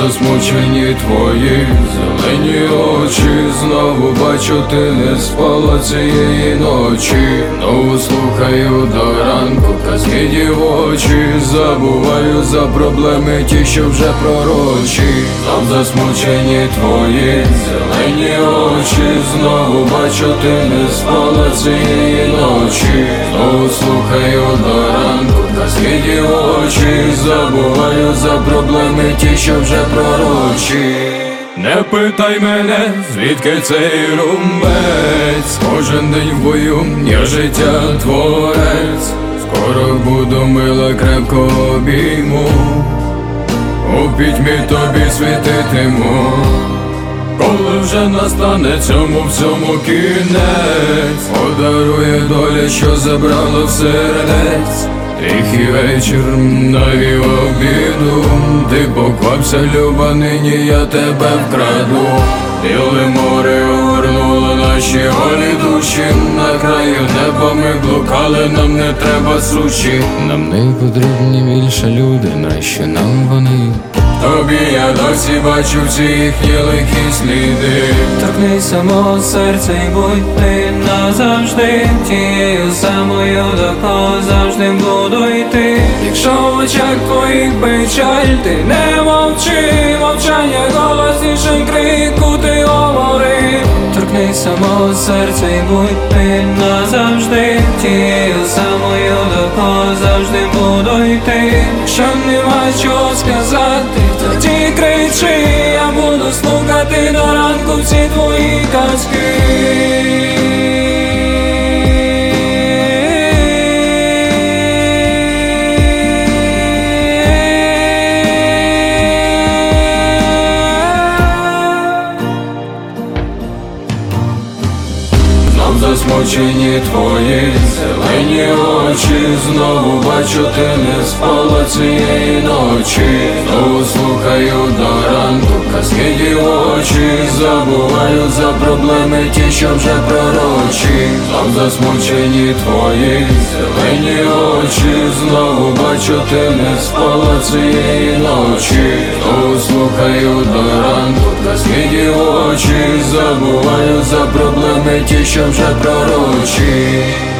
засмучені твої зелені очі. Знову бачу, ти не спала цієї ночі. Знову слухаю до ранку казки дівочі. Забуваю за проблеми ті, що вже пророчі. Знов засмучені твої зелені очі. Знову бачу, ти не спала цієї ночі. Знову слухаю до ранку казки дівочі. Забуваю за проблеми ті, що вже пророчі. Не питай мене, звідки цей румбець. Кожен день в бою, я життя творець. Скоро буду мила, крепко обійму. У пітьмі тобі світитиму. Коли вже настане цьому всьому кінець, подарує доля, що забрала в сердець. Тихий вечір навів обіду. Ти поквапся, люба, нині я тебе вкраду. Біле море огорнуло наші голі душі. На краю неба ми блукали, нам не треба суші. Нам не потрібні більше люди, нащо нам вони? Тобі я досі бачу всі їхні лихі сліди. Торкнися мого серця і будь ти назавжди тією самою, до кого завжди буду йти. Якщо в очах твоїх печаль, ти не мовчи. Мовчання голосніше крику, ти говори. Торкнися мого серця і будь ти назавжди тією самою, до кого завжди буду йти. Якщо нема чого сказати, тоді кричи, я буду слухати до ранку всі твої казки. Знов засмучені твої зелені очі. Знову бачу, ти не спала цієї ночі. Знову слухаю до ранку казки дівочі. Забуваю за проблеми ті, що вже пророчі. Знов засмучені твої зелені очі. Знову бачу, ти не спала цієї ночі. Знову слухаю до ранку казки дівочі. Забуваю за проблеми ті, що вже пророчі.